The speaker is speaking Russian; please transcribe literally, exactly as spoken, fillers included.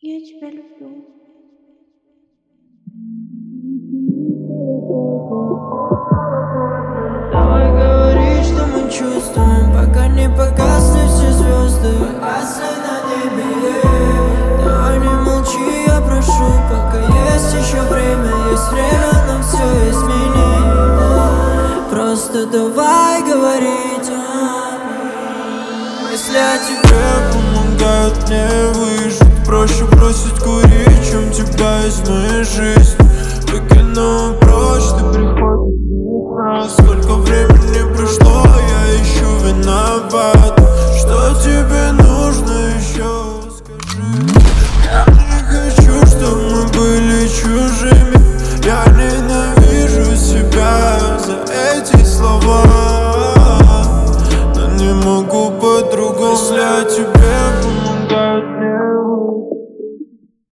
Я тебя люблю. Давай говори, что мы чувствуем, пока не погасли все звезды, погасли на небе. Давай не молчи, я прошу, пока есть еще время, есть время нам все изменить. Просто давай говорить, а? Если я тебе помогают мне выжить, проще бросить курить, чем тебя из моей жизни выкину.